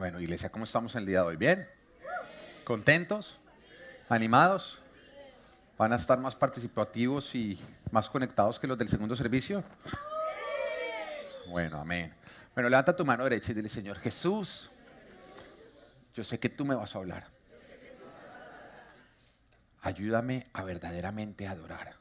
Bueno, iglesia, ¿cómo estamos el día de hoy? ¿Bien? ¿Contentos? ¿Animados? ¿Van a estar más participativos y más conectados que los del segundo servicio? Bueno, amén. Bueno, levanta tu mano derecha y dile: Señor Jesús, yo sé que tú me vas a hablar. Ayúdame a verdaderamente adorar,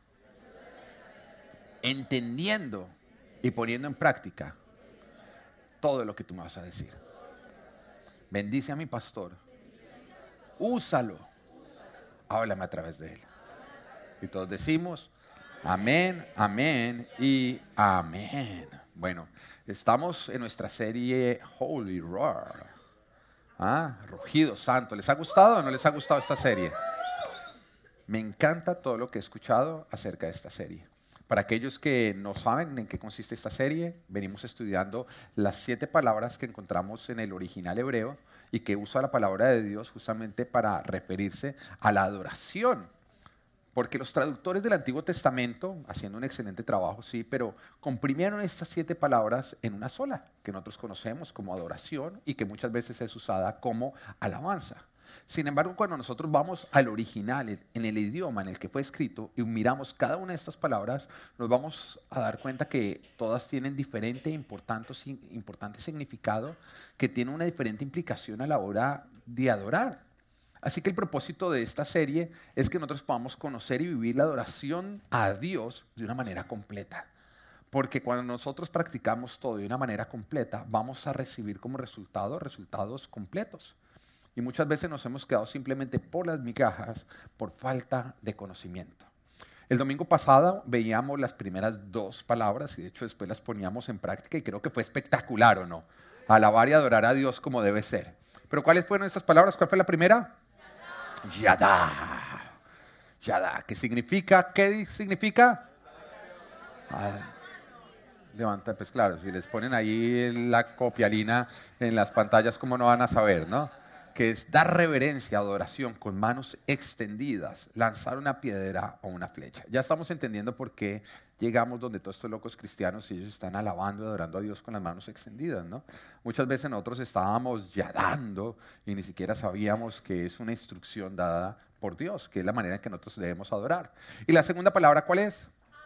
entendiendo y poniendo en práctica todo lo que tú me vas a decir. Bendice a mi pastor, úsalo, háblame a través de él. Y todos decimos amén, amén y amén. Bueno, estamos en nuestra serie Holy Roar. Rugido Santo. ¿Les ha gustado o no les ha gustado esta serie? Me encanta todo lo que he escuchado acerca de esta serie. Para aquellos que no saben en qué consiste esta serie, venimos estudiando las 7 palabras que encontramos en el original hebreo y que usa la palabra de Dios justamente para referirse a la adoración. Porque los traductores del Antiguo Testamento, haciendo un excelente trabajo, sí, pero comprimieron estas 7 palabras en una sola, que nosotros conocemos como adoración y que muchas veces es usada como alabanza. Sin embargo, cuando nosotros vamos al original, en el idioma en el que fue escrito, y miramos cada una de estas palabras, nos vamos a dar cuenta que todas tienen diferente e importante significado, que tienen una diferente implicación a la hora de adorar. Así que el propósito de esta serie es que nosotros podamos conocer y vivir la adoración a Dios de una manera completa. Porque cuando nosotros practicamos todo de una manera completa, vamos a recibir como resultados completos. Y muchas veces nos hemos quedado simplemente por las migajas, por falta de conocimiento. El domingo pasado veíamos las primeras 2 palabras y de hecho después las poníamos en práctica y creo que fue espectacular, ¿o no? Alabar y adorar a Dios como debe ser. Pero ¿cuáles fueron esas palabras? ¿Cuál fue la primera? Yadá. Yadá. ¿Qué significa? ¿Qué significa? Levanta, pues claro, si les ponen ahí la copialina en las pantallas, ¿cómo no van a saber, no? Que es dar reverencia, adoración con manos extendidas, lanzar una piedra o una flecha. Ya estamos entendiendo por qué llegamos donde todos estos locos cristianos y ellos están alabando y adorando a Dios con las manos extendidas, ¿no? Muchas veces nosotros estábamos yadando y ni siquiera sabíamos que es una instrucción dada por Dios, que es la manera en que nosotros debemos adorar. Y la segunda palabra, ¿cuál es?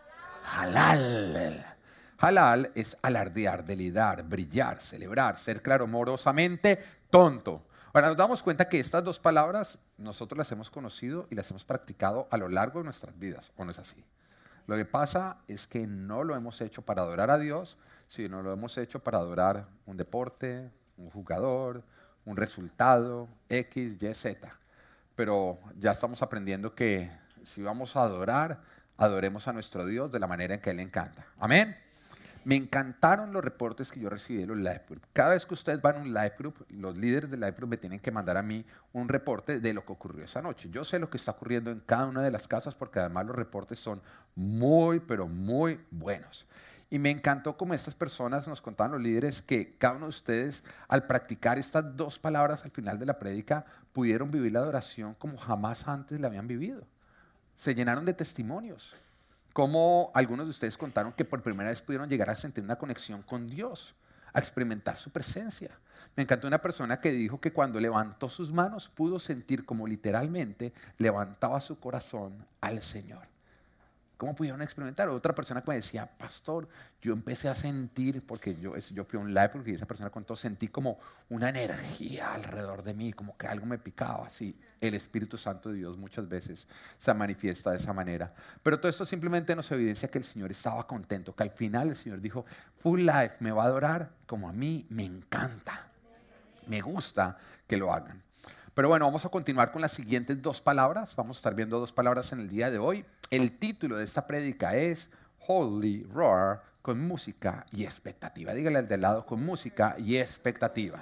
Halal. Halal es alardear, delirar, brillar, celebrar, ser claromorosamente tonto. Ahora nos damos cuenta que estas 2 palabras nosotros las hemos conocido y las hemos practicado a lo largo de nuestras vidas, ¿o no es así? Lo que pasa es que no lo hemos hecho para adorar a Dios, sino lo hemos hecho para adorar un deporte, un jugador, un resultado, X, Y, Z. Pero ya estamos aprendiendo que si vamos a adorar, adoremos a nuestro Dios de la manera en que a Él le encanta. Amén. Me encantaron los reportes que yo recibí de los life group. Cada vez que ustedes van a un life group, los líderes del life group me tienen que mandar a mí un reporte de lo que ocurrió esa noche. Yo sé lo que está ocurriendo en cada una de las casas porque además los reportes son muy, pero muy buenos. Y me encantó como estas personas nos contaban, los líderes, que cada uno de ustedes al practicar estas 2 palabras al final de la prédica pudieron vivir la adoración como jamás antes la habían vivido. Se llenaron de testimonios. Como algunos de ustedes contaron que por primera vez pudieron llegar a sentir una conexión con Dios, a experimentar su presencia. Me encantó una persona que dijo que cuando levantó sus manos pudo sentir como literalmente levantaba su corazón al Señor. ¿Cómo pudieron experimentar? Otra persona que me decía: pastor, yo empecé a sentir, porque yo fui a un live, porque esa persona contó, sentí como una energía alrededor de mí, como que algo me picaba, así. El Espíritu Santo de Dios muchas veces se manifiesta de esa manera. Pero todo esto simplemente nos evidencia que el Señor estaba contento, que al final el Señor dijo: full life me va a adorar como a mí me encanta. Me gusta que lo hagan. Pero bueno, vamos a continuar con las siguientes 2 palabras. Vamos a estar viendo 2 palabras en el día de hoy. El título de esta prédica es Holy Roar, con música y expectativa. Dígale al de lado: con música y expectativa.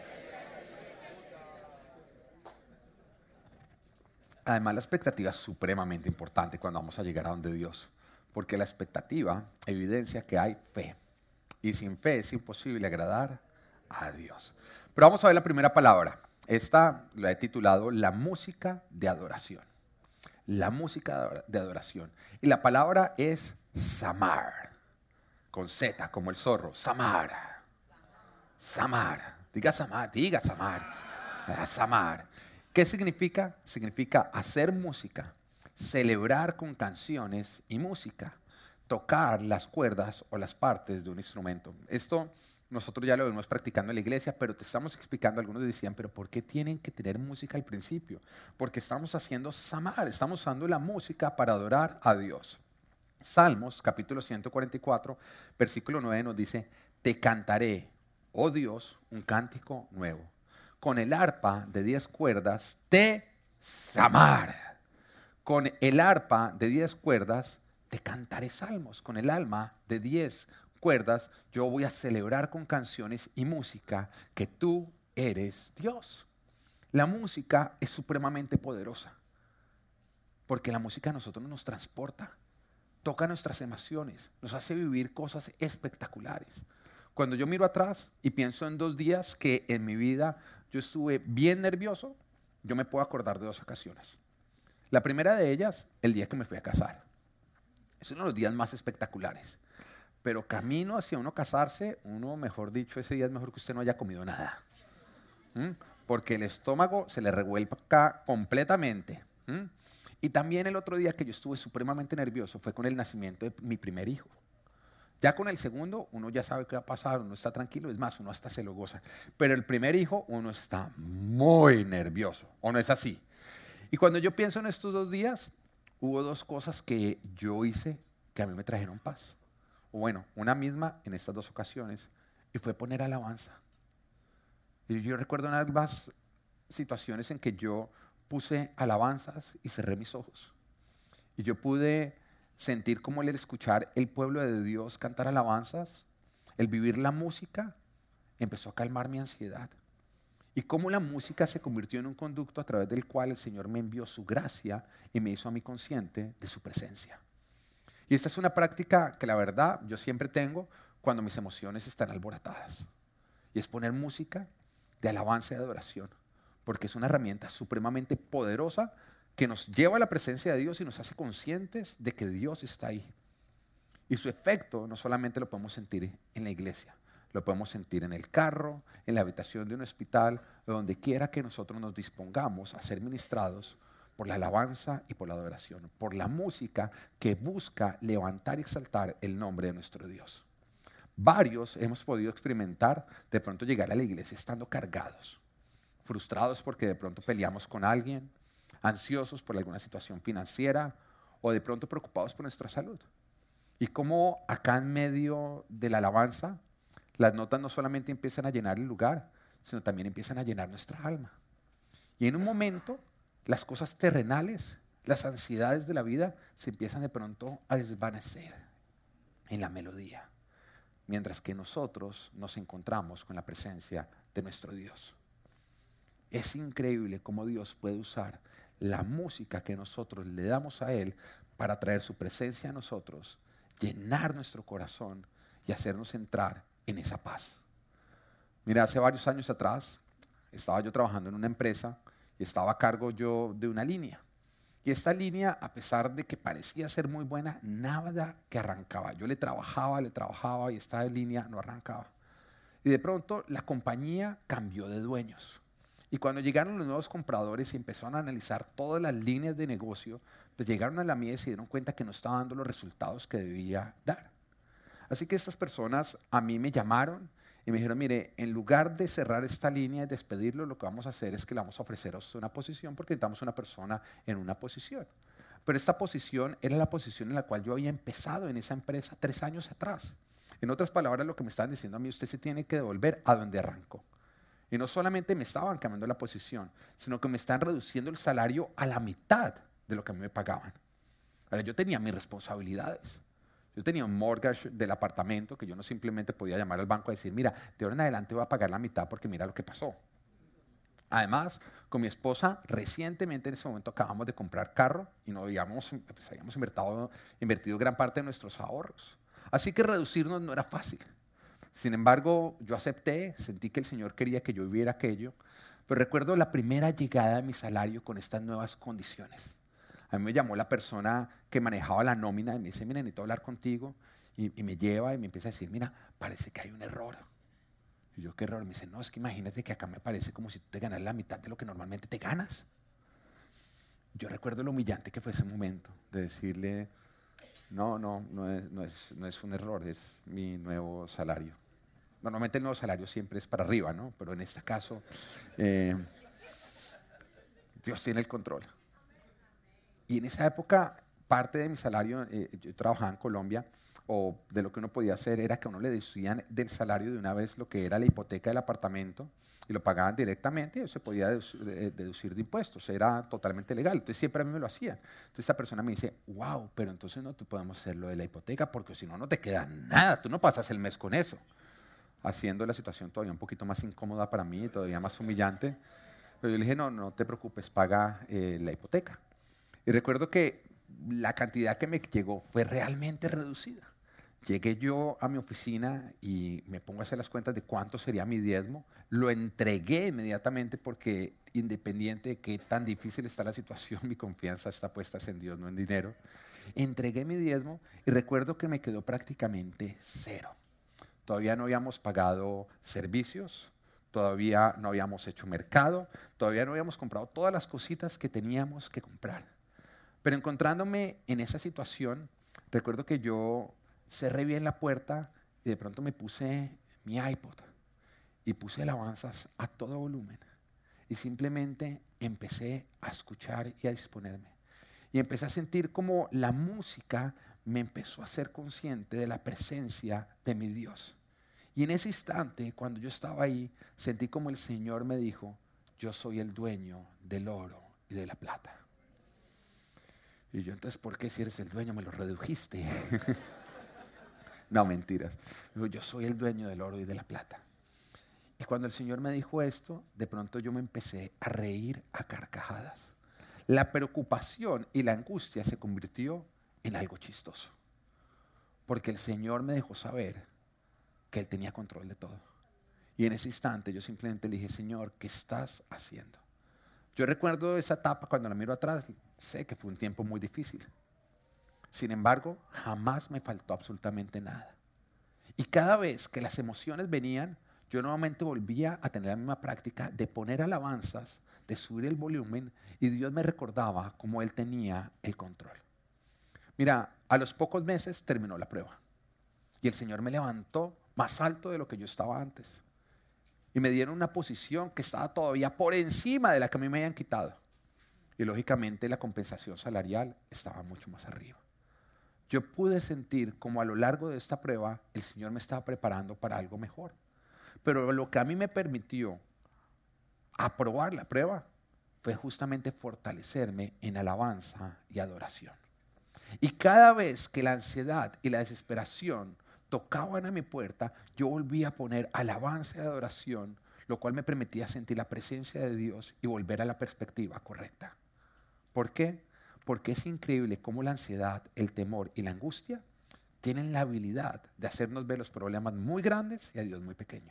Además, la expectativa es supremamente importante cuando vamos a llegar a donde Dios. Porque la expectativa evidencia que hay fe. Y sin fe es imposible agradar a Dios. Pero vamos a ver la primera palabra. Esta la he titulado La música de adoración. La música de adoración. Y la palabra es Samar. Con Z, como el zorro. Samar. Samar. Diga Samar, diga Samar. Samar. ¿Qué significa? Significa hacer música, celebrar con canciones y música, tocar las cuerdas o las partes de un instrumento. Esto nosotros ya lo vemos practicando en la iglesia, pero te estamos explicando, algunos decían, pero ¿por qué tienen que tener música al principio? Porque estamos haciendo Samar, estamos usando la música para adorar a Dios. Salmos, capítulo 144, versículo 9 nos dice, te cantaré, oh Dios, un cántico nuevo. Con el arpa de 10 cuerdas te Samar. Con el arpa de 10 cuerdas te cantaré salmos. Con el alma de 10 cuerdas yo voy a celebrar con canciones y música que tú eres Dios. La música es supremamente poderosa porque la música a nosotros nos transporta, toca nuestras emociones, nos hace vivir cosas espectaculares. Cuando yo miro atrás y pienso en 2 días que en mi vida yo estuve bien nervioso, yo me puedo acordar de 2 ocasiones. La primera de ellas, el día que me fui a casar. Es uno de los días más espectaculares. Pero camino hacia uno casarse, uno, mejor dicho, ese día es mejor que usted no haya comido nada. Porque el estómago se le revuelca completamente. Y también el otro día que yo estuve supremamente nervioso fue con el nacimiento de mi primer hijo. Ya con el segundo, uno ya sabe qué va a pasar, uno está tranquilo, es más, uno hasta se lo goza. Pero el primer hijo, uno está muy nervioso, ¿o no es así? Y cuando yo pienso en estos 2 días, hubo 2 cosas que yo hice que a mí me trajeron paz. O bueno, una misma en estas 2 ocasiones, y fue poner alabanza. Y yo recuerdo una de las situaciones en que yo puse alabanzas y cerré mis ojos. Y yo pude sentir cómo el escuchar el pueblo de Dios cantar alabanzas, el vivir la música, empezó a calmar mi ansiedad. Y cómo la música se convirtió en un conducto a través del cual el Señor me envió su gracia y me hizo a mí consciente de su presencia. Y esta es una práctica que la verdad yo siempre tengo cuando mis emociones están alborotadas. Y es poner música de alabanza y de adoración, porque es una herramienta supremamente poderosa que nos lleva a la presencia de Dios y nos hace conscientes de que Dios está ahí. Y su efecto no solamente lo podemos sentir en la iglesia, lo podemos sentir en el carro, en la habitación de un hospital, o donde quiera que nosotros nos dispongamos a ser ministrados por la alabanza y por la adoración, por la música que busca levantar y exaltar el nombre de nuestro Dios. Varios hemos podido experimentar de pronto llegar a la iglesia estando cargados, frustrados porque de pronto peleamos con alguien, ansiosos por alguna situación financiera o de pronto preocupados por nuestra salud. Y como acá en medio de la alabanza, las notas no solamente empiezan a llenar el lugar, sino también empiezan a llenar nuestra alma. Y en un momento, las cosas terrenales, las ansiedades de la vida, se empiezan de pronto a desvanecer en la melodía, mientras que nosotros nos encontramos con la presencia de nuestro Dios. Es increíble cómo Dios puede usar la música que nosotros le damos a Él para traer su presencia a nosotros, llenar nuestro corazón y hacernos entrar en esa paz. Mira, hace varios años atrás estaba yo trabajando en una empresa y estaba a cargo yo de una línea. Y esta línea, a pesar de que parecía ser muy buena, nada que arrancaba. Yo le trabajaba y esta línea no arrancaba. Y de pronto la compañía cambió de dueños. Y cuando llegaron los nuevos compradores y empezaron a analizar todas las líneas de negocio, pues llegaron a la mía y se dieron cuenta que no estaba dando los resultados que debía dar. Así que estas personas a mí me llamaron y me dijeron, mire, en lugar de cerrar esta línea y despedirlo, lo que vamos a hacer es que le vamos a ofrecer a usted una posición porque necesitamos una persona en una posición. Pero esta posición era la posición en la cual yo había empezado en esa empresa 3 años atrás. En otras palabras, lo que me estaban diciendo a mí, usted se tiene que devolver a donde arrancó. Y no solamente me estaban cambiando la posición, sino que me están reduciendo el salario a la mitad de lo que a mí me pagaban. Ahora, yo tenía mis responsabilidades. Yo tenía un mortgage del apartamento que yo no simplemente podía llamar al banco y decir, mira, de ahora en adelante voy a pagar la mitad porque mira lo que pasó. Además, con mi esposa, recientemente en ese momento acabamos de comprar carro y no habíamos invertido gran parte de nuestros ahorros. Así que reducirnos no era fácil. Sin embargo, yo acepté, sentí que el Señor quería que yo viviera aquello, pero recuerdo la primera llegada de mi salario con estas nuevas condiciones. A mí me llamó la persona que manejaba la nómina y me dice, mira, necesito hablar contigo, y me lleva y me empieza a decir, mira, parece que hay un error. Y yo, qué error. Me dice, no, es que imagínate que acá me parece como si tú te ganas la mitad de lo que normalmente te ganas. Yo recuerdo lo humillante que fue ese momento de decirle, no es un error, es mi nuevo salario. Normalmente el nuevo salario siempre es para arriba, ¿no? Pero en este caso, Dios tiene el control. Y en esa época, parte de mi salario, yo trabajaba en Colombia, o de lo que uno podía hacer era que a uno le deducían del salario de una vez lo que era la hipoteca del apartamento y lo pagaban directamente y eso se podía deducir de impuestos, era totalmente legal. Entonces siempre a mí me lo hacían. Entonces esta persona me dice, wow, pero entonces no te podemos hacer lo de la hipoteca porque si no, no te queda nada, tú no pasas el mes con eso. Haciendo la situación todavía un poquito más incómoda para mí, todavía más humillante. Pero yo le dije, no te preocupes, paga la hipoteca. Y recuerdo que la cantidad que me llegó fue realmente reducida. Llegué yo a mi oficina y me pongo a hacer las cuentas de cuánto sería mi diezmo. Lo entregué inmediatamente porque independiente de qué tan difícil está la situación, mi confianza está puesta en Dios, no en dinero. Entregué mi diezmo y recuerdo que me quedó prácticamente cero. Todavía no habíamos pagado servicios, todavía no habíamos hecho mercado, todavía no habíamos comprado todas las cositas que teníamos que comprar. Pero encontrándome en esa situación, recuerdo que yo cerré bien la puerta y de pronto me puse mi iPod y puse alabanzas a todo volumen. Y simplemente empecé a escuchar y a disponerme. Y empecé a sentir como la música me empezó a hacer consciente de la presencia de mi Dios. Y en ese instante, cuando yo estaba ahí, sentí como el Señor me dijo, yo soy el dueño del oro y de la plata. Y yo, entonces, ¿por qué si eres el dueño me lo redujiste? No, mentiras. Yo soy el dueño del oro y de la plata. Y cuando el Señor me dijo esto, de pronto yo me empecé a reír a carcajadas. La preocupación y la angustia se convirtió en algo chistoso. Porque el Señor me dejó saber que Él tenía control de todo. Y en ese instante yo simplemente le dije, Señor, ¿qué estás haciendo? Yo recuerdo esa etapa cuando la miro atrás, sé que fue un tiempo muy difícil. Sin embargo, jamás me faltó absolutamente nada. Y cada vez que las emociones venían, yo nuevamente volvía a tener la misma práctica de poner alabanzas, de subir el volumen, y Dios me recordaba cómo Él tenía el control. Mira, a los pocos meses terminó la prueba. Y el Señor me levantó más alto de lo que yo estaba antes. Y me dieron una posición que estaba todavía por encima de la que a mí me habían quitado. Y lógicamente la compensación salarial estaba mucho más arriba. Yo pude sentir como a lo largo de esta prueba el Señor me estaba preparando para algo mejor. Pero lo que a mí me permitió aprobar la prueba fue justamente fortalecerme en alabanza y adoración. Y cada vez que la ansiedad y la desesperación tocaban a mi puerta, yo volvía a poner alabanza y adoración, lo cual me permitía sentir la presencia de Dios y volver a la perspectiva correcta. ¿Por qué? Porque es increíble cómo la ansiedad, el temor y la angustia tienen la habilidad de hacernos ver los problemas muy grandes y a Dios muy pequeño.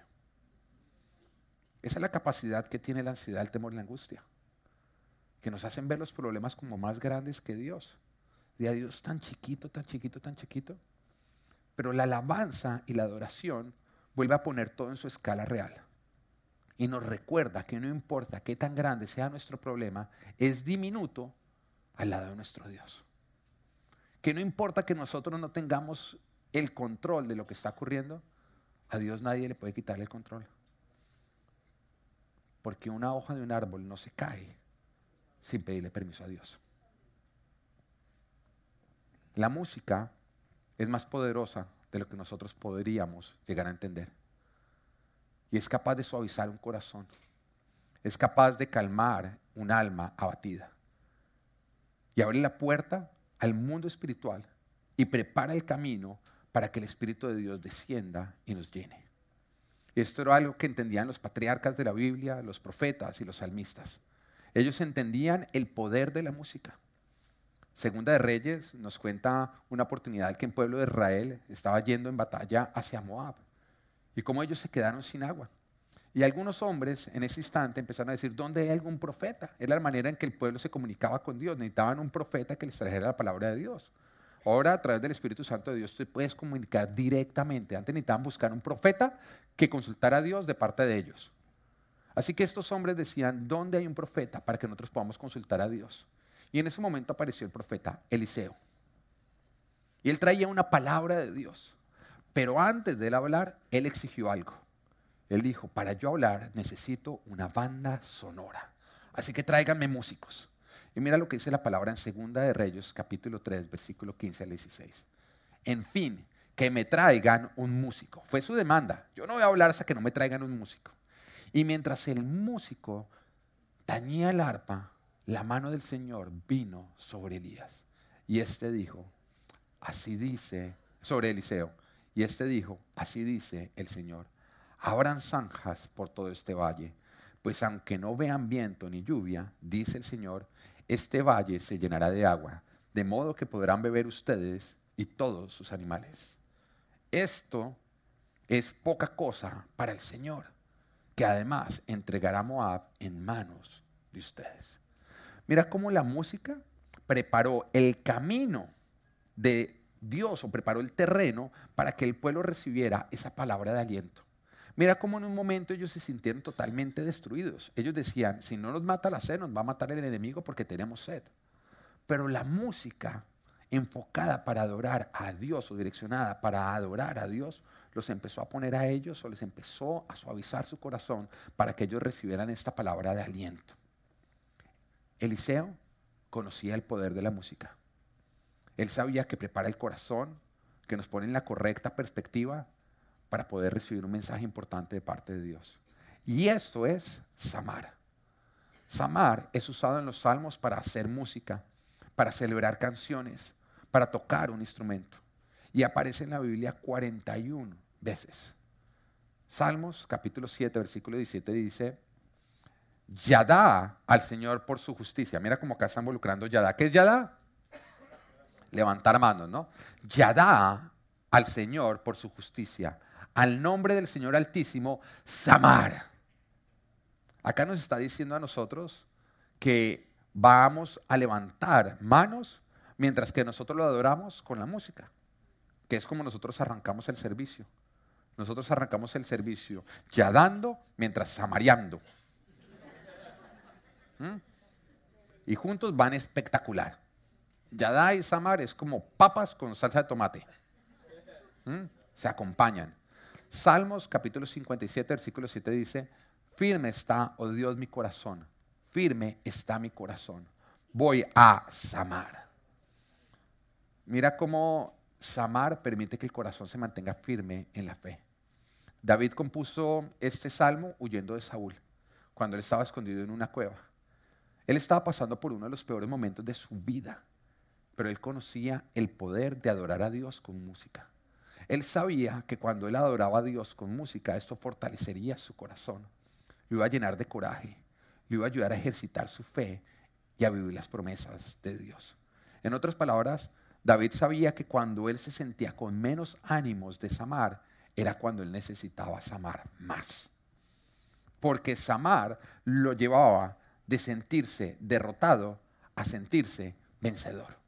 Esa es la capacidad que tiene la ansiedad, el temor y la angustia, que nos hacen ver los problemas como más grandes que Dios. Y a Dios tan chiquito, tan chiquito, tan chiquito. Pero la alabanza y la adoración vuelve a poner todo en su escala real. Y nos recuerda que no importa qué tan grande sea nuestro problema, es diminuto al lado de nuestro Dios. Que no importa que nosotros no tengamos el control de lo que está ocurriendo, a Dios nadie le puede quitarle el control. Porque una hoja de un árbol no se cae sin pedirle permiso a Dios. La música es más poderosa de lo que nosotros podríamos llegar a entender. Y es capaz de suavizar un corazón. Es capaz de calmar un alma abatida. Y abre la puerta al mundo espiritual y prepara el camino para que el Espíritu de Dios descienda y nos llene. Y esto era algo que entendían los patriarcas de la Biblia, los profetas y los salmistas. Ellos entendían el poder de la música. Segunda de Reyes nos cuenta una oportunidad que el pueblo de Israel estaba yendo en batalla hacia Moab y cómo ellos se quedaron sin agua. Y algunos hombres en ese instante empezaron a decir, ¿dónde hay algún profeta? Es la manera en que el pueblo se comunicaba con Dios. Necesitaban un profeta que les trajera la palabra de Dios. Ahora, a través del Espíritu Santo de Dios, te puedes comunicar directamente. Antes necesitaban buscar un profeta que consultara a Dios de parte de ellos. Así que estos hombres decían, ¿dónde hay un profeta para que nosotros podamos consultar a Dios? Y en ese momento apareció el profeta Eliseo. Y él traía una palabra de Dios. Pero antes de él hablar, él exigió algo. Él dijo, para yo hablar necesito una banda sonora. Así que tráiganme músicos. Y mira lo que dice la palabra en Segunda de Reyes, capítulo 3, versículo 15 al 16. En fin, que me traigan un músico. Fue su demanda. Yo no voy a hablar hasta que no me traigan un músico. Y mientras el músico tañía el arpa, la mano del Señor vino sobre Elías. Y este dijo, así dice, sobre Eliseo. Y este dijo, así dice el Señor. Abran zanjas por todo este valle, pues aunque no vean viento ni lluvia, dice el Señor, este valle se llenará de agua, de modo que podrán beber ustedes y todos sus animales. Esto es poca cosa para el Señor, que además entregará a Moab en manos de ustedes. Mira cómo la música preparó el camino de Dios o preparó el terreno para que el pueblo recibiera esa palabra de aliento. Mira cómo en un momento ellos se sintieron totalmente destruidos. Ellos decían, si no nos mata la sed, nos va a matar el enemigo porque tenemos sed. Pero la música enfocada para adorar a Dios o direccionada para adorar a Dios, los empezó a poner a ellos o les empezó a suavizar su corazón para que ellos recibieran esta palabra de aliento. Eliseo conocía el poder de la música. Él sabía que prepara el corazón, que nos pone en la correcta perspectiva para poder recibir un mensaje importante de parte de Dios. Y esto es Samar. Samar es usado en los salmos para hacer música, para celebrar canciones, para tocar un instrumento. Y aparece en la Biblia 41 veces. Salmos capítulo 7, versículo 17 dice, Yadá al Señor por su justicia. Mira cómo acá está involucrando Yadá. ¿Qué es Yadá? Levantar manos, ¿no? Yadá al Señor por su justicia. Al nombre del Señor Altísimo, Samar. Acá nos está diciendo a nosotros que vamos a levantar manos mientras que nosotros lo adoramos con la música, que es como nosotros arrancamos el servicio. Nosotros arrancamos el servicio ya dando mientras samareando. Y juntos van espectacular. Yadá y Samar es como papas con salsa de tomate. Se acompañan. Salmos capítulo 57, versículo 7 dice, firme está, oh Dios, mi corazón. Firme está mi corazón. Voy a Samar. Mira cómo Samar permite que el corazón se mantenga firme en la fe. David compuso este salmo huyendo de Saúl, cuando él estaba escondido en una cueva. Él estaba pasando por uno de los peores momentos de su vida, pero él conocía el poder de adorar a Dios con música. Él sabía que cuando él adoraba a Dios con música, esto fortalecería su corazón, lo iba a llenar de coraje, lo iba a ayudar a ejercitar su fe y a vivir las promesas de Dios. En otras palabras, David sabía que cuando él se sentía con menos ánimos de Samar, era cuando él necesitaba Samar más. Porque Samar lo llevaba de sentirse derrotado a sentirse vencedor.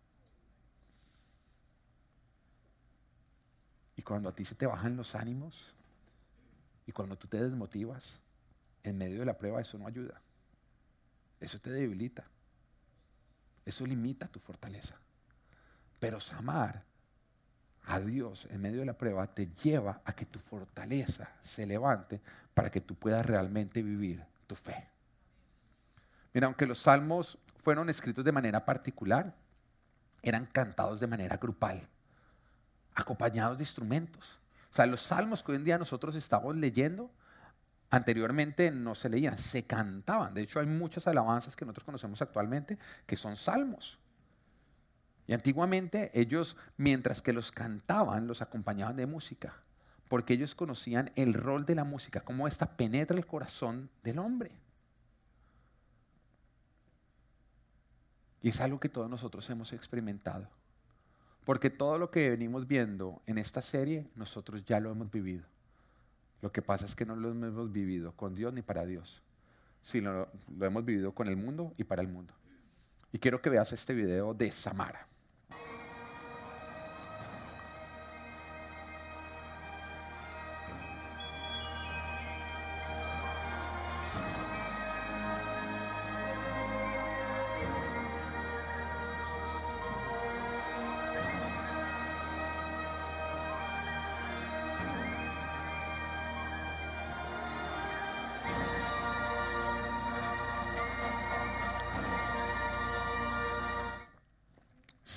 Y cuando a ti se te bajan los ánimos y cuando tú te desmotivas en medio de la prueba, eso no ayuda. Eso te debilita. Eso limita tu fortaleza. Pero Samar a Dios en medio de la prueba te lleva a que tu fortaleza se levante para que tú puedas realmente vivir tu fe. Mira, aunque los salmos fueron escritos de manera particular, eran cantados de manera grupal, acompañados de instrumentos. O sea, los salmos que hoy en día nosotros estamos leyendo, anteriormente no se leían, se cantaban. De hecho, hay muchas alabanzas que nosotros conocemos actualmente que son salmos. Y antiguamente ellos, mientras que los cantaban, los acompañaban de música, porque ellos conocían el rol de la música, cómo ésta penetra el corazón del hombre. Y es algo que todos nosotros hemos experimentado. Porque todo lo que venimos viendo en esta serie, nosotros ya lo hemos vivido. Lo que pasa es que no lo hemos vivido con Dios ni para Dios, sino lo hemos vivido con el mundo y para el mundo. Y quiero que veas este video de Samara.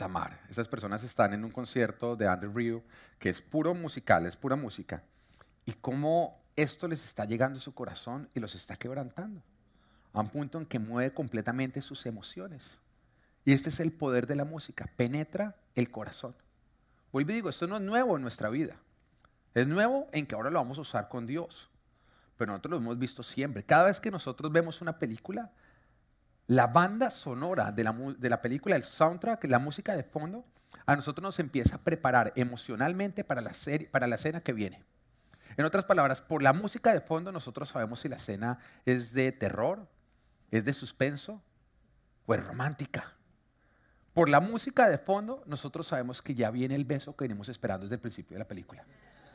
Samar. Esas personas están en un concierto de Andrew Rio, que es puro musical, es pura música. Y cómo esto les está llegando a su corazón y los está quebrantando. A un punto en que mueve completamente sus emociones. Y este es el poder de la música, penetra el corazón. Vuelvo y digo, esto no es nuevo en nuestra vida. Es nuevo en que ahora lo vamos a usar con Dios. Pero nosotros lo hemos visto siempre. Cada vez que nosotros vemos una película, la banda sonora de la película, el soundtrack, la música de fondo, a nosotros nos empieza a preparar emocionalmente para la escena que viene. En otras palabras, por la música de fondo nosotros sabemos si la escena es de terror, es de suspenso o es romántica. Por la música de fondo nosotros sabemos que ya viene el beso que venimos esperando desde el principio de la película.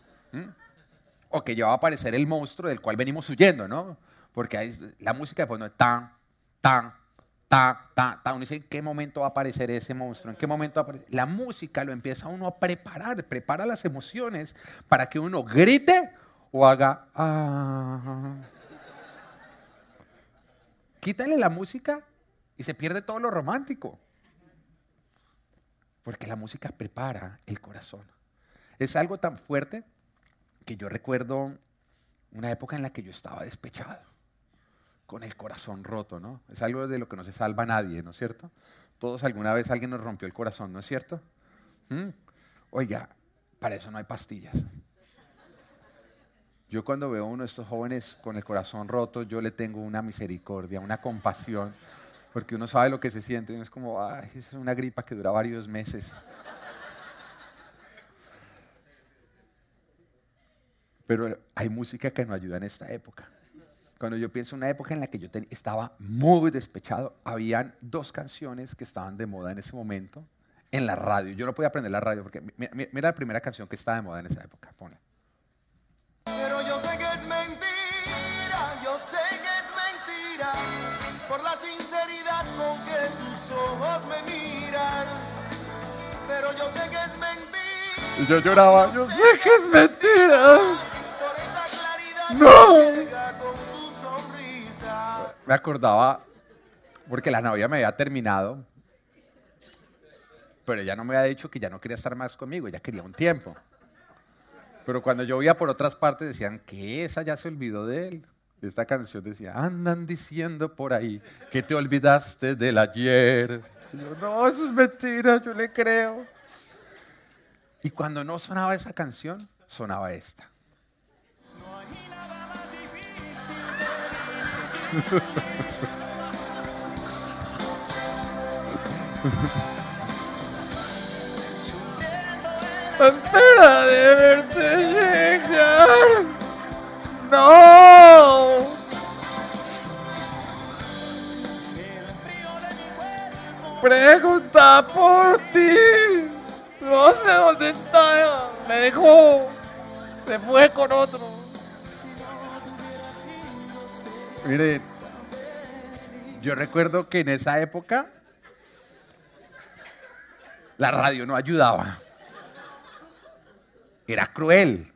O que ya va a aparecer el monstruo del cual venimos huyendo, ¿no? Porque hay la música de fondo es tan, tan, tan, tan, tan. Uno dice, ¿en qué momento va a aparecer ese monstruo? ¿En qué momento va a aparecer? La música lo empieza uno a preparar, prepara las emociones para que uno grite o haga, ah. Quítale la música y se pierde todo lo romántico. Porque la música prepara el corazón. Es algo tan fuerte que yo recuerdo una época en la que yo estaba despechado, con el corazón roto, ¿no? Es algo de lo que no se salva nadie, ¿no es cierto? Todos alguna vez alguien nos rompió el corazón, ¿no es cierto? Oiga, para eso no hay pastillas. Yo cuando veo a uno de estos jóvenes con el corazón roto, yo le tengo una misericordia, una compasión, porque uno sabe lo que se siente, y uno es como, ay, es una gripa que dura varios meses. Pero hay música que nos ayuda en esta época. Cuando yo pienso en una época en la que yo estaba muy despechado, habían 2 canciones que estaban de moda en ese momento en la radio. Yo no podía aprender la radio porque mira la primera canción que estaba de moda en esa época. Ponla. Pero yo sé que es mentira, yo sé que es mentira, por la sinceridad con que tus ojos me miran. Pero yo sé que es mentira. Y yo lloraba, yo sé que es mentira. Por esa claridad No. que llega con tu sonrisa. Me acordaba porque la novia me había terminado, pero ella no me había dicho que ya no quería estar más conmigo, ella quería un tiempo. Pero cuando yo oía por otras partes decían que esa ya se olvidó de él. Esta canción decía, andan diciendo por ahí que te olvidaste del ayer. Y yo, no, eso es mentira, yo le creo. Y cuando no sonaba esa canción, sonaba esta. No hay nada más difícil Espera de verte llegar. No. Pregunta por ti. No sé dónde está. Me dejó. Se fue con otro. Miren, yo recuerdo que en esa época la radio no ayudaba. Era cruel.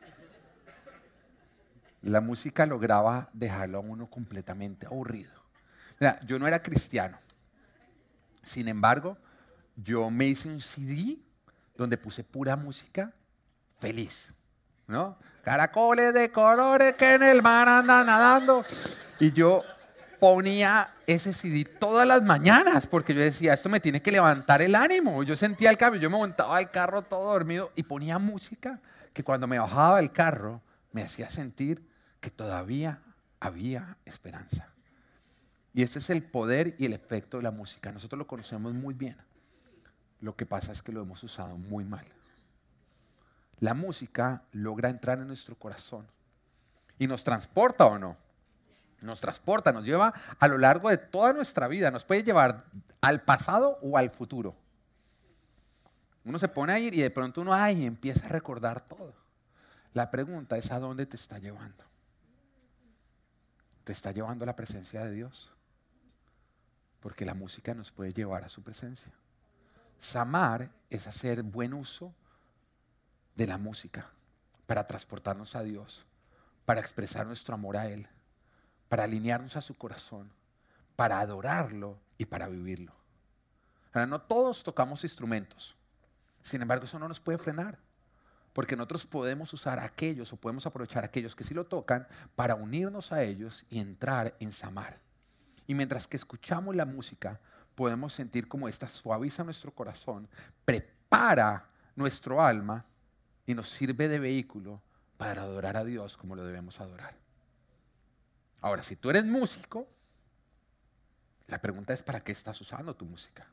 La música lograba dejarlo a uno completamente aburrido. Mira, yo no era cristiano. Sin embargo, yo me hice un CD donde puse pura música feliz, ¿no? Caracoles de colores que en el mar andan nadando. Y yo ponía ese CD todas las mañanas porque yo decía, esto me tiene que levantar el ánimo. Yo sentía el cambio, yo me montaba al carro todo dormido y ponía música que cuando me bajaba del carro me hacía sentir que todavía había esperanza. Y ese es el poder y el efecto de la música. Nosotros lo conocemos muy bien. Lo que pasa es que lo hemos usado muy mal. La música logra entrar en nuestro corazón y nos transporta o no. Nos transporta, nos lleva a lo largo de toda nuestra vida. Nos puede llevar al pasado o al futuro. Uno se pone a ir y de pronto uno empieza a recordar todo. La pregunta es, ¿a dónde te está llevando? ¿Te está llevando a la presencia de Dios? Porque la música nos puede llevar a su presencia. Samar es hacer buen uso de la música para transportarnos a Dios, para expresar nuestro amor a Él, para alinearnos a su corazón, para adorarlo y para vivirlo. Ahora, no todos tocamos instrumentos. Sin embargo, eso no nos puede frenar. Porque nosotros podemos usar aquellos o podemos aprovechar aquellos que sí lo tocan para unirnos a ellos y entrar en Samar. Y mientras que escuchamos la música, podemos sentir como esta suaviza nuestro corazón, prepara nuestro alma y nos sirve de vehículo para adorar a Dios como lo debemos adorar. Ahora, si tú eres músico, la pregunta es ¿para qué estás usando tu música?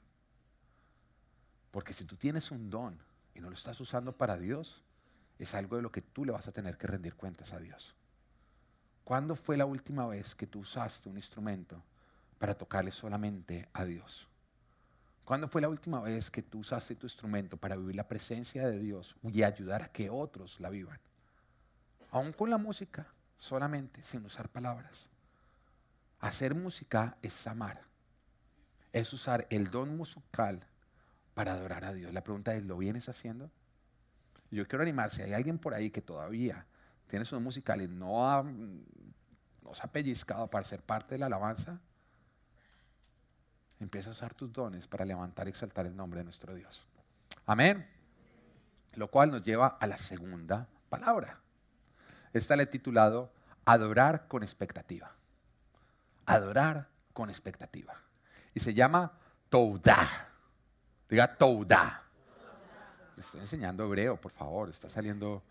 Porque si tú tienes un don y no lo estás usando para Dios, es algo de lo que tú le vas a tener que rendir cuentas a Dios. ¿Cuándo fue la última vez que tú usaste un instrumento para tocarle solamente a Dios? ¿Cuándo fue la última vez que tú usaste tu instrumento para vivir la presencia de Dios y ayudar a que otros la vivan? Aún con la música, solamente, sin usar palabras. Hacer música es amar. Es usar el don musical para adorar a Dios. La pregunta es, ¿lo vienes haciendo? Yo quiero animar, si hay alguien por ahí que todavía tiene sus musicales, no se ha pellizcado para ser parte de la alabanza, empieza a usar tus dones para levantar y exaltar el nombre de nuestro Dios. Amén. Lo cual nos lleva a la segunda palabra. Esta le he titulado adorar con expectativa. Adorar con expectativa. Y se llama Toudá. Diga Toudá. Estoy enseñando hebreo, por favor. Está saliendo.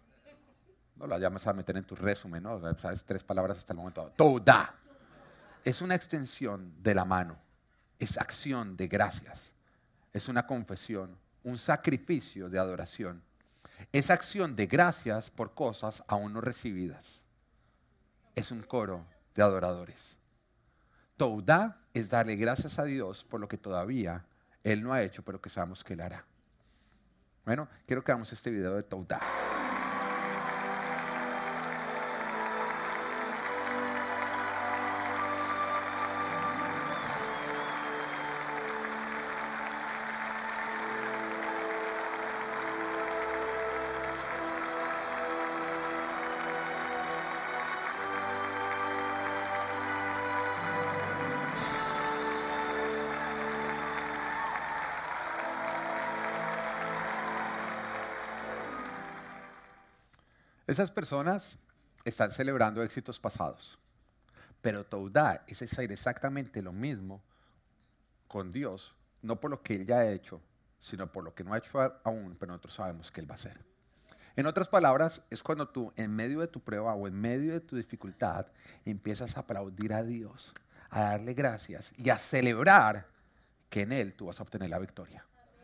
No lo llamas a meter en tu resumen, ¿no? Sabes 3 palabras hasta el momento. Toudá. Es una extensión de la mano. Es acción de gracias. Es una confesión. Un sacrificio de adoración. Es acción de gracias por cosas aún no recibidas. Es un coro de adoradores. Toudá es darle gracias a Dios por lo que todavía Él no ha hecho, pero que sabemos que Él hará. Bueno, quiero que hagamos este video de Toudá. Esas personas están celebrando éxitos pasados, pero Toudá es hacer exactamente lo mismo con Dios, no por lo que Él ya ha hecho, sino por lo que no ha hecho aún, pero nosotros sabemos que Él va a hacer. En otras palabras, es cuando tú en medio de tu prueba o en medio de tu dificultad empiezas a aplaudir a Dios, a darle gracias y a celebrar que en Él tú vas a obtener la victoria.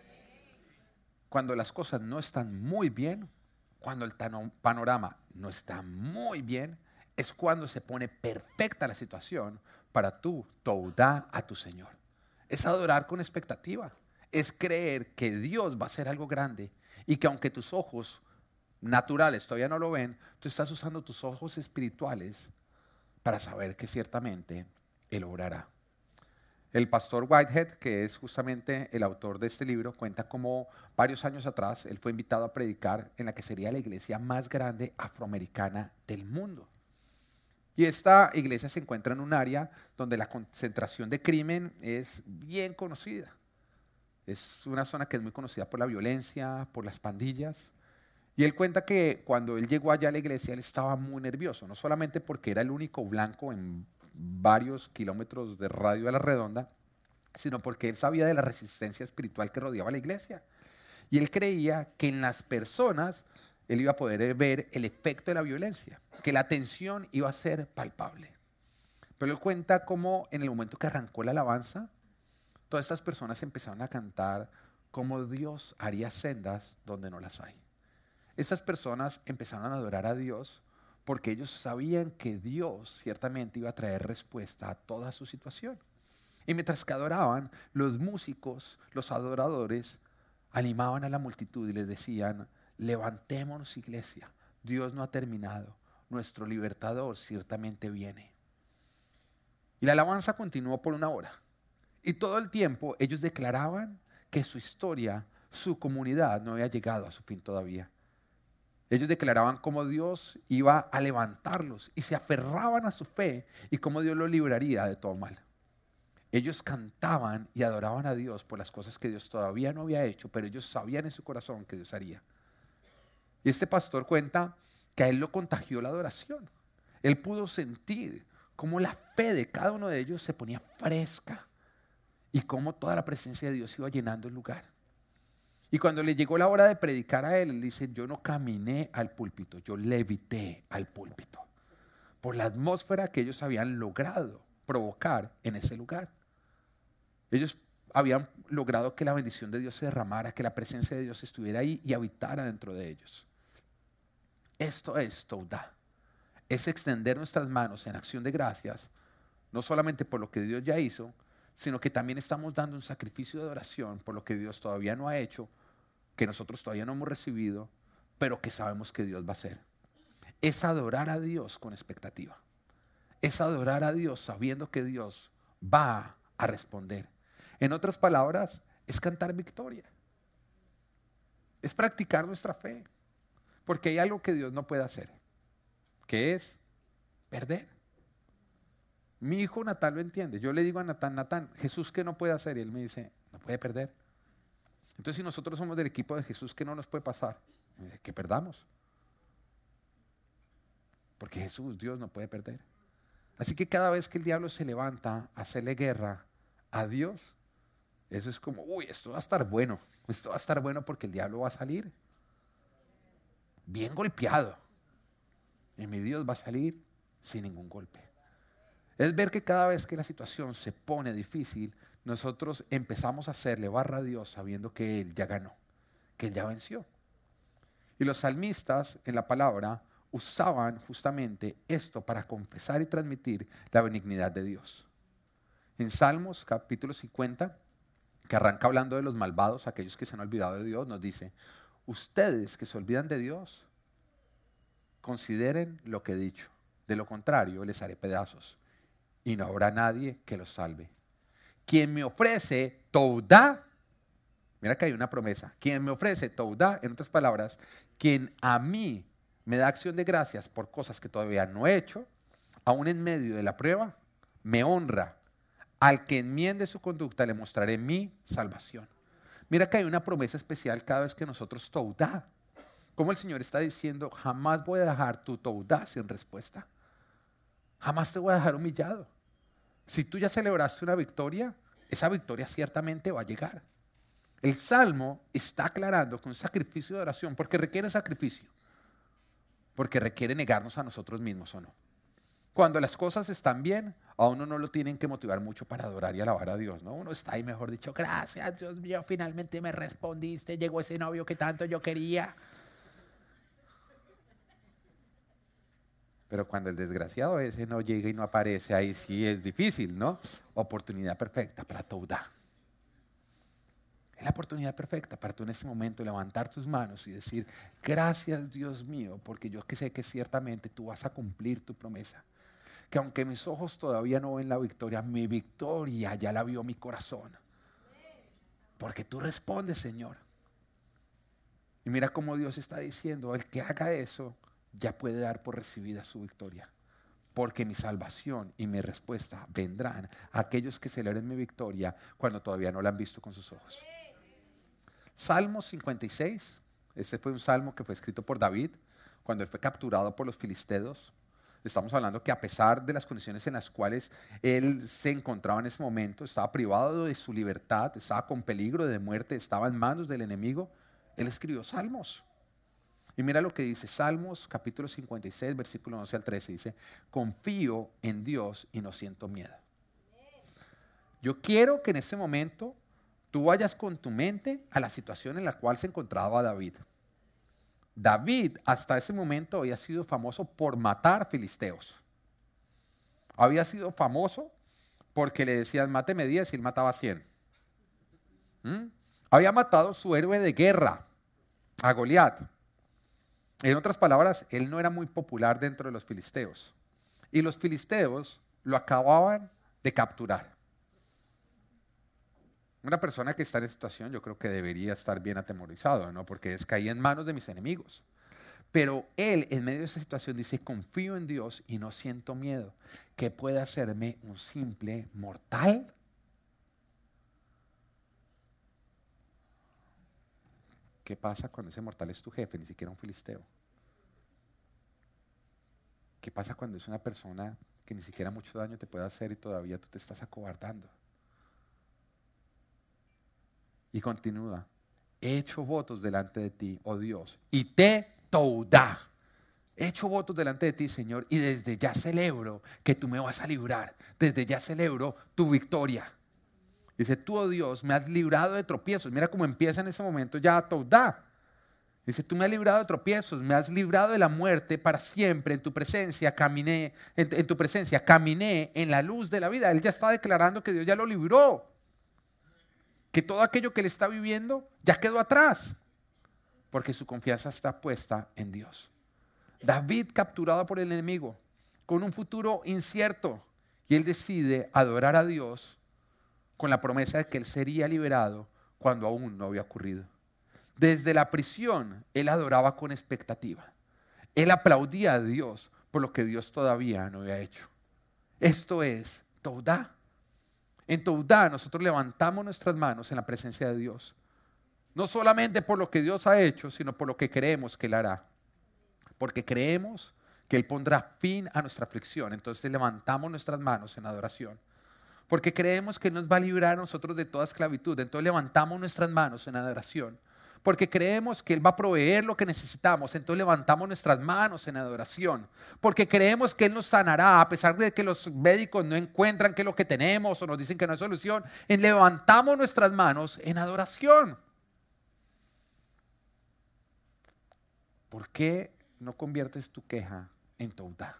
Cuando las cosas no están muy bien, cuando el panorama no está muy bien, es cuando se pone perfecta la situación para tú Toudá a tu Señor. Es adorar con expectativa. Es creer que Dios va a hacer algo grande y que aunque tus ojos naturales todavía no lo ven, tú estás usando tus ojos espirituales para saber que ciertamente Él obrará. El pastor Whitehead, que es justamente el autor de este libro, cuenta cómo varios años atrás él fue invitado a predicar en la que sería la iglesia más grande afroamericana del mundo. Y esta iglesia se encuentra en un área donde la concentración de crimen es bien conocida. Es una zona que es muy conocida por la violencia, por las pandillas. Y él cuenta que cuando él llegó allá a la iglesia, él estaba muy nervioso, no solamente porque era el único blanco en varios kilómetros de radio a la redonda, sino porque él sabía de la resistencia espiritual que rodeaba la iglesia. Y él creía que en las personas él iba a poder ver el efecto de la violencia, que la tensión iba a ser palpable. Pero él cuenta cómo en el momento que arrancó la alabanza, todas estas personas empezaron a cantar cómo Dios haría sendas donde no las hay. Estas personas empezaron a adorar a Dios porque ellos sabían que Dios ciertamente iba a traer respuesta a toda su situación. Y mientras que adoraban, los músicos, los adoradores, animaban a la multitud y les decían, levantémonos iglesia, Dios no ha terminado, nuestro libertador ciertamente viene. Y la alabanza continuó por 1 hora. Y todo el tiempo ellos declaraban que su historia, su comunidad no había llegado a su fin todavía. Ellos declaraban cómo Dios iba a levantarlos y se aferraban a su fe y cómo Dios los libraría de todo mal. Ellos cantaban y adoraban a Dios por las cosas que Dios todavía no había hecho, pero ellos sabían en su corazón que Dios haría. Y este pastor cuenta que a él lo contagió la adoración. Él pudo sentir cómo la fe de cada uno de ellos se ponía fresca y cómo toda la presencia de Dios iba llenando el lugar. Y cuando le llegó la hora de predicar a él, él dice, yo no caminé al púlpito, yo levité al púlpito por la atmósfera que ellos habían logrado provocar en ese lugar. Ellos habían logrado que la bendición de Dios se derramara, que la presencia de Dios estuviera ahí y habitara dentro de ellos. Esto es Toudá. Es extender nuestras manos en acción de gracias, no solamente por lo que Dios ya hizo, sino que también estamos dando un sacrificio de adoración por lo que Dios todavía no ha hecho, que nosotros todavía no hemos recibido, pero que sabemos que Dios va a hacer. Es adorar a Dios con expectativa. Es adorar a Dios sabiendo que Dios va a responder. En otras palabras, es cantar victoria. Es practicar nuestra fe. Porque hay algo que Dios no puede hacer, que es perder. Mi hijo Natán lo entiende. Yo le digo a Natán, Jesús, ¿qué no puede hacer? Y él me dice, no puede perder. Entonces, si nosotros somos del equipo de Jesús, ¿qué no nos puede pasar? Me dice, que perdamos. Porque Jesús, Dios, no puede perder. Así que cada vez que el diablo se levanta a hacerle guerra a Dios, eso es como, uy, esto va a estar bueno. Esto va a estar bueno porque el diablo va a salir bien golpeado. Y mi Dios va a salir sin ningún golpe. Es ver que cada vez que la situación se pone difícil, nosotros empezamos a hacerle barra a Dios sabiendo que Él ya ganó, que Él ya venció. Y los salmistas en la palabra usaban justamente esto para confesar y transmitir la benignidad de Dios. En Salmos capítulo 50, que arranca hablando de los malvados, aquellos que se han olvidado de Dios, nos dice, ustedes que se olvidan de Dios, consideren lo que he dicho. De lo contrario, les haré pedazos y no habrá nadie que los salve. Quien me ofrece Toudá, mira que hay una promesa, quien me ofrece Toudá, en otras palabras, quien a mí me da acción de gracias por cosas que todavía no he hecho, aún en medio de la prueba, me honra. Al que enmiende su conducta le mostraré mi salvación. Mira que hay una promesa especial cada vez que nosotros Toudá. Como el Señor está diciendo, jamás voy a dejar tu Toudá sin respuesta. Jamás te voy a dejar humillado. Si tú ya celebraste una victoria, esa victoria ciertamente va a llegar. El Salmo está aclarando que un sacrificio de oración, porque requiere sacrificio, porque requiere negarnos a nosotros mismos o no. Cuando las cosas están bien, a uno no lo tienen que motivar mucho para adorar y alabar a Dios, ¿no? Uno está ahí, mejor dicho, gracias Dios mío, finalmente me respondiste, llegó ese novio que tanto yo quería. Pero cuando el desgraciado ese no llega y no aparece, ahí sí es difícil, ¿no? Oportunidad perfecta para Toudá. Es la oportunidad perfecta para tú en este momento levantar tus manos y decir, gracias Dios mío, porque yo que sé que ciertamente tú vas a cumplir tu promesa. Que aunque mis ojos todavía no ven la victoria, mi victoria ya la vio mi corazón. Porque tú respondes, Señor. Y mira cómo Dios está diciendo, el que haga eso ya puede dar por recibida su victoria. Porque mi salvación y mi respuesta vendrán a aquellos que celebren mi victoria cuando todavía no la han visto con sus ojos. Salmo 56, este fue un salmo que fue escrito por David cuando él fue capturado por los filisteos. Estamos hablando que a pesar de las condiciones en las cuales él se encontraba en ese momento, estaba privado de su libertad, estaba con peligro de muerte, estaba en manos del enemigo, él escribió salmos. Y mira lo que dice Salmos capítulo 56, versículo 11 al 13, dice, confío en Dios y no siento miedo. Yo quiero que en ese momento tú vayas con tu mente a la situación en la cual se encontraba David. David hasta ese momento había sido famoso por matar filisteos. Había sido famoso porque le decían, máteme 10 y él mataba 100. Había matado su héroe de guerra, a Goliat. En otras palabras, él no era muy popular dentro de los filisteos. Y los filisteos lo acababan de capturar. Una persona que está en esa situación yo creo que debería estar bien atemorizado, ¿no? Porque es caí en manos de mis enemigos. Pero él en medio de esa situación dice, confío en Dios y no siento miedo. ¿Qué puede hacerme un simple mortal? ¿Qué pasa cuando ese mortal es tu jefe, ni siquiera un filisteo? ¿Qué pasa cuando es una persona que ni siquiera mucho daño te puede hacer y todavía tú te estás acobardando? Y continúa. He hecho votos delante de ti, oh Dios, y te toudá. He hecho votos delante de ti, Señor, y desde ya celebro que tú me vas a librar. Desde ya celebro tu victoria. Dice, tú, oh Dios, me has librado de tropiezos. Mira cómo empieza en ese momento ya toudá. Dice, tú me has librado de tropiezos, me has librado de la muerte para siempre. En tu presencia caminé, en tu presencia caminé en la luz de la vida. Él ya está declarando que Dios ya lo libró. Que todo aquello que él está viviendo ya quedó atrás. Porque su confianza está puesta en Dios. David, capturado por el enemigo, con un futuro incierto. Y él decide adorar a Dios con la promesa de que él sería liberado cuando aún no había ocurrido. Desde la prisión, él adoraba con expectativa. Él aplaudía a Dios por lo que Dios todavía no había hecho. Esto es toudá. En toudá nosotros levantamos nuestras manos en la presencia de Dios. No solamente por lo que Dios ha hecho, sino por lo que creemos que Él hará. Porque creemos que Él pondrá fin a nuestra aflicción. Entonces levantamos nuestras manos en adoración. Porque creemos que Él nos va a librar a nosotros de toda esclavitud. Entonces levantamos nuestras manos en adoración. Porque creemos que Él va a proveer lo que necesitamos. Entonces levantamos nuestras manos en adoración. Porque creemos que Él nos sanará a pesar de que los médicos no encuentran qué es lo que tenemos o nos dicen que no hay solución. Levantamos nuestras manos en adoración. ¿Por qué no conviertes tu queja en toudá?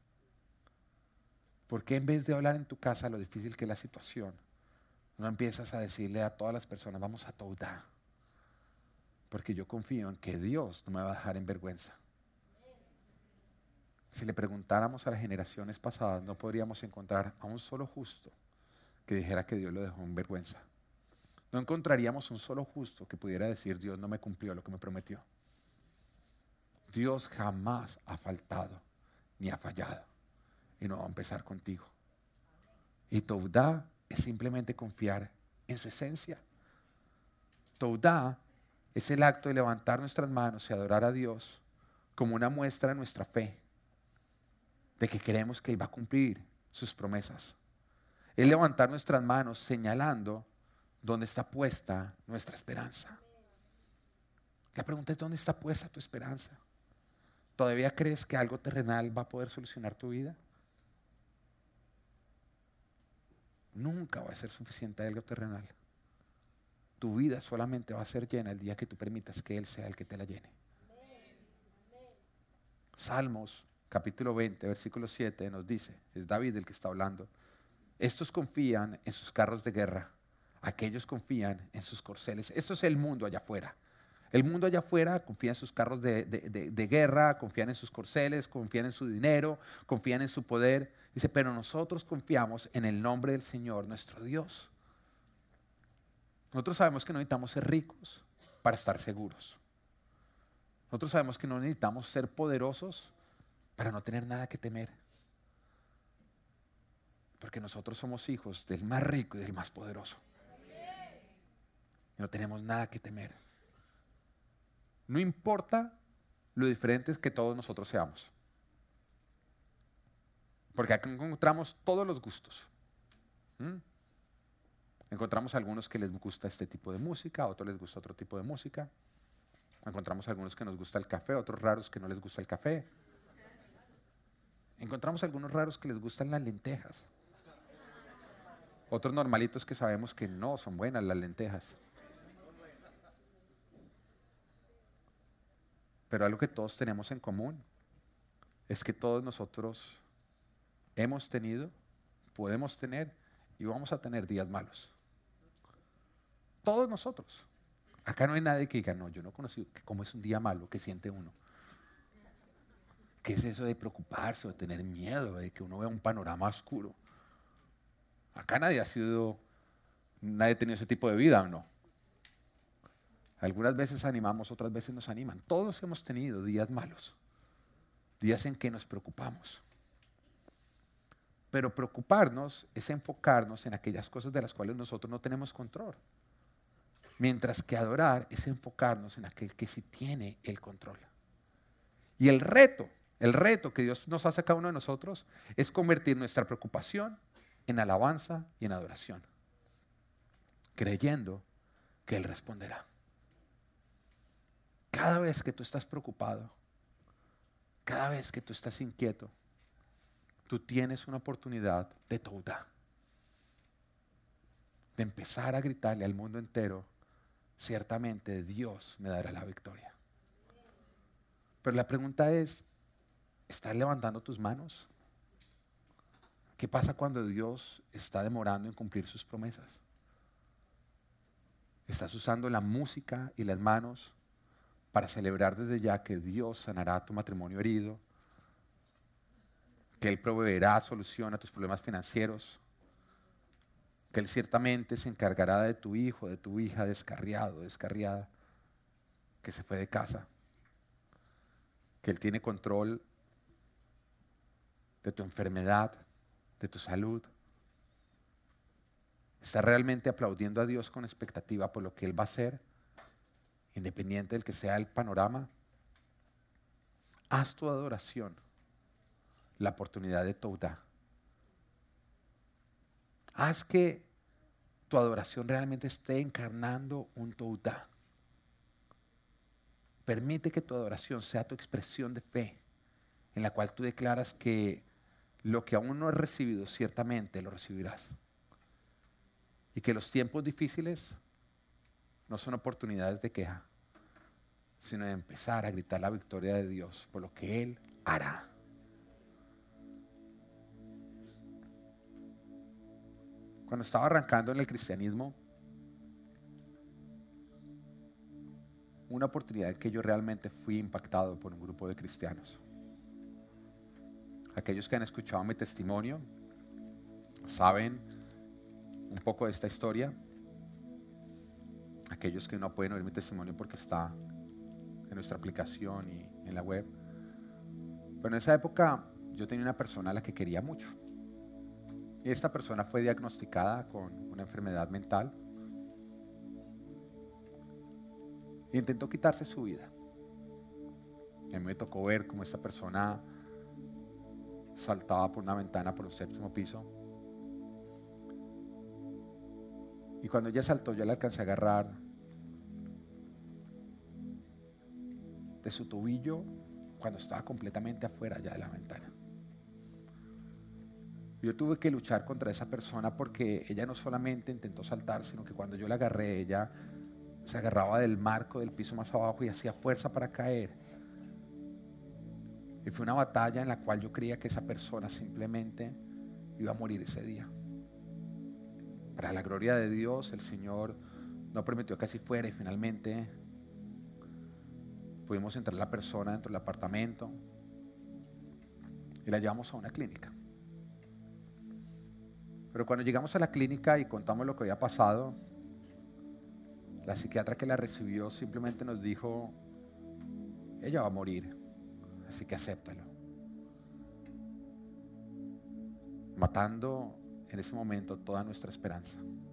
¿Por qué en vez de hablar en tu casa lo difícil que es la situación, no empiezas a decirle a todas las personas, vamos a toudá? Porque yo confío en que Dios no me va a dejar en vergüenza. Si le preguntáramos a las generaciones pasadas, no podríamos encontrar a un solo justo que dijera que Dios lo dejó en vergüenza. No encontraríamos un solo justo que pudiera decir, Dios no me cumplió lo que me prometió. Dios jamás ha faltado ni ha fallado. Y no va a empezar contigo. Y toudá es simplemente confiar en su esencia. Toudá es el acto de levantar nuestras manos y adorar a Dios como una muestra de nuestra fe, de que creemos que Él va a cumplir sus promesas. Es levantar nuestras manos señalando dónde está puesta nuestra esperanza. La pregunta es, ¿dónde está puesta tu esperanza? ¿Todavía crees que algo terrenal va a poder solucionar tu vida? Nunca va a ser suficiente algo terrenal. Tu vida solamente va a ser llena el día que tú permitas que Él sea el que te la llene. Salmos capítulo 20, versículo 7 nos dice, es David el que está hablando, estos confían en sus carros de guerra, aquellos confían en sus corceles. Esto es el mundo allá afuera. El mundo allá afuera confía en sus carros de guerra, confían en sus corceles, confían en su dinero, confían en su poder. Dice, pero nosotros confiamos en el nombre del Señor, nuestro Dios. Nosotros sabemos que no necesitamos ser ricos para estar seguros. Nosotros sabemos que no necesitamos ser poderosos para no tener nada que temer. Porque nosotros somos hijos del más rico y del más poderoso. Y no tenemos nada que temer. No importa lo diferentes que todos nosotros seamos. Porque aquí encontramos todos los gustos. Encontramos algunos que les gusta este tipo de música, a otros les gusta otro tipo de música. Encontramos algunos que nos gusta el café, otros raros que no les gusta el café. Encontramos algunos raros que les gustan las lentejas. Otros normalitos que sabemos que no son buenas las lentejas. Pero algo que todos tenemos en común es que todos nosotros hemos tenido, podemos tener y vamos a tener días malos. Todos nosotros. Acá no hay nadie que diga, no, yo no conocí cómo es un día malo, que siente uno. ¿Qué es eso de preocuparse o de tener miedo, de que uno vea un panorama oscuro? Acá nadie ha tenido ese tipo de vida, ¿o no? Algunas veces animamos, otras veces nos animan. Todos hemos tenido días malos, días en que nos preocupamos. Pero preocuparnos es enfocarnos en aquellas cosas de las cuales nosotros no tenemos control. Mientras que adorar es enfocarnos en aquel que sí tiene el control. Y el reto que Dios nos hace a cada uno de nosotros es convertir nuestra preocupación en alabanza y en adoración, creyendo que Él responderá. Cada vez que tú estás preocupado, cada vez que tú estás inquieto, tú tienes una oportunidad de toudá, de empezar a gritarle al mundo entero, ciertamente Dios me dará la victoria. Pero la pregunta es, ¿estás levantando tus manos? ¿Qué pasa cuando Dios está demorando en cumplir sus promesas? ¿Estás usando la música y las manos para celebrar desde ya que Dios sanará tu matrimonio herido, que Él proveerá solución a tus problemas financieros, que Él ciertamente se encargará de tu hijo, de tu hija descarriado, descarriada, que se fue de casa, que Él tiene control de tu enfermedad, de tu salud? ¿Estás realmente aplaudiendo a Dios con expectativa por lo que Él va a hacer, independiente del que sea el panorama? Haz tu adoración la oportunidad de toudá. Haz que tu adoración realmente esté encarnando un toudá. Permite que tu adoración sea tu expresión de fe, en la cual tú declaras que lo que aún no has recibido, ciertamente lo recibirás. Y que los tiempos difíciles no son oportunidades de queja, sino de empezar a gritar la victoria de Dios por lo que Él hará. Cuando estaba arrancando en el cristianismo, una oportunidad en que yo realmente fui impactado por un grupo de cristianos. Aquellos que han escuchado mi testimonio saben un poco de esta historia. Aquellos que no pueden oír mi testimonio porque está en nuestra aplicación y en la web. Pero en esa época yo tenía una persona a la que quería mucho. Y esta persona fue diagnosticada con una enfermedad mental y intentó quitarse su vida. Y a mí me tocó ver cómo esta persona saltaba por una ventana por un 7º piso. Y cuando ella saltó, yo la alcancé a agarrar de su tobillo cuando estaba completamente afuera ya de la ventana. Yo tuve que luchar contra esa persona porque ella no solamente intentó saltar, sino que cuando yo la agarré, ella se agarraba del marco del piso más abajo y hacía fuerza para caer. Y fue una batalla en la cual yo creía que esa persona simplemente iba a morir ese día. Para la gloria de Dios, el Señor no permitió que así fuera y finalmente pudimos entrar la persona dentro del apartamento y la llevamos a una clínica. Pero cuando llegamos a la clínica y contamos lo que había pasado, la psiquiatra que la recibió simplemente nos dijo: ella va a morir, así que acéptalo. Matando en ese momento toda nuestra esperanza.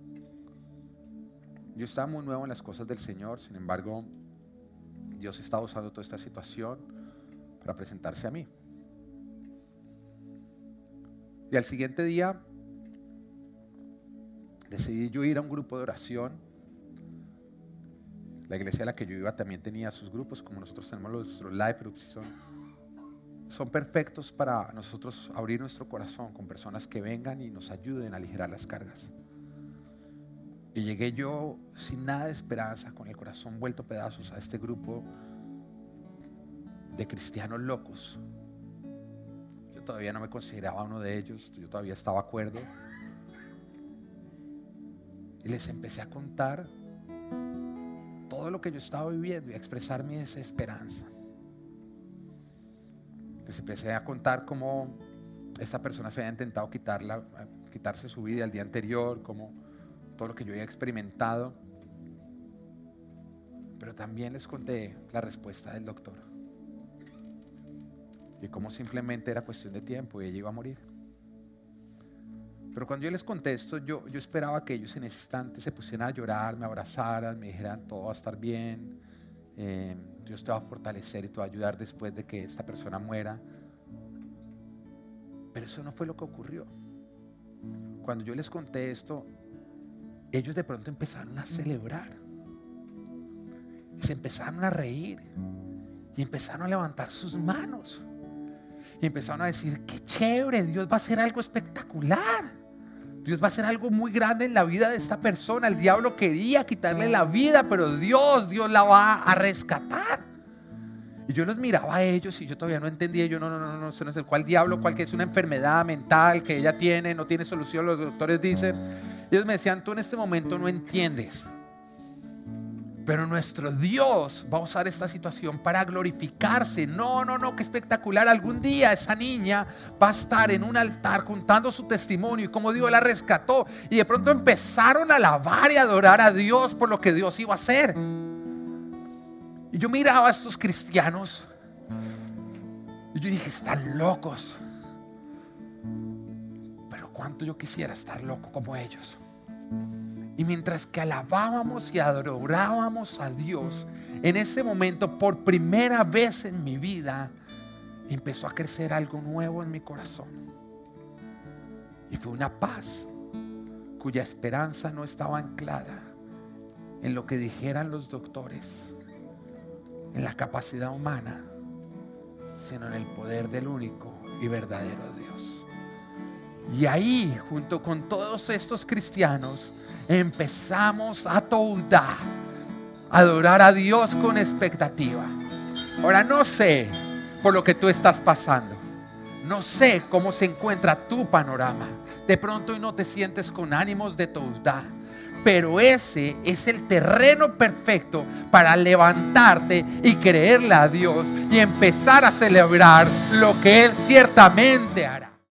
Yo estaba muy nuevo en las cosas del Señor, sin embargo, Dios estaba usando toda esta situación para presentarse a mí. Y al siguiente día decidí yo ir a un grupo de oración. La iglesia a la que yo iba también tenía sus grupos, como nosotros tenemos nuestros life groups. Son perfectos para nosotros abrir nuestro corazón con personas que vengan y nos ayuden a aligerar las cargas. Y llegué yo sin nada de esperanza, con el corazón vuelto a pedazos, a este grupo de cristianos locos. Yo todavía no me consideraba uno de ellos, yo todavía estaba cuerdo. Y les empecé a contar todo lo que yo estaba viviendo y a expresar mi desesperanza. Les empecé a contar cómo esta persona se había intentado quitarse su vida el día anterior, cómo todo lo que yo había experimentado. Pero también les conté la respuesta del doctor y cómo simplemente era cuestión de tiempo y ella iba a morir. Pero cuando yo les conté esto, yo esperaba que ellos en ese instante se pusieran a llorar, me abrazaran, me dijeran todo va a estar bien, Dios te va a fortalecer y te va a ayudar después de que esta persona muera. Pero eso no fue lo que ocurrió. Cuando yo les conté esto, ellos de pronto empezaron a celebrar. Y se empezaron a reír. Y empezaron a levantar sus manos. Y empezaron a decir, qué chévere, Dios va a hacer algo espectacular. Dios va a hacer algo muy grande en la vida de esta persona. El diablo quería quitarle la vida, pero Dios la va a rescatar. Y yo los miraba a ellos y yo todavía no entendía. Yo no, eso no es el cual diablo, cual que es una enfermedad mental que ella tiene, no tiene solución, los doctores dicen. Ellos me decían, tú en este momento no entiendes. Pero nuestro Dios va a usar esta situación para glorificarse. No, qué espectacular. Algún día esa niña va a estar en un altar contando su testimonio y cómo Dios la rescató. Y de pronto empezaron a alabar y adorar a Dios por lo que Dios iba a hacer. Y yo miraba a estos cristianos y yo dije, están locos. Pero cuánto yo quisiera estar loco como ellos. Y mientras que alabábamos y adorábamos a Dios, en ese momento, por primera vez en mi vida, empezó a crecer algo nuevo en mi corazón. Y fue una paz cuya esperanza no estaba anclada en lo que dijeran los doctores, en la capacidad humana, sino en el poder del único y verdadero Dios. Y ahí, junto con todos estos cristianos, empezamos a toudar, a adorar a Dios con expectativa. Ahora no sé por lo que tú estás pasando, no sé cómo se encuentra tu panorama. De pronto hoy no te sientes con ánimos de toudar, pero ese es el terreno perfecto para levantarte y creerle a Dios y empezar a celebrar lo que Él ciertamente hará.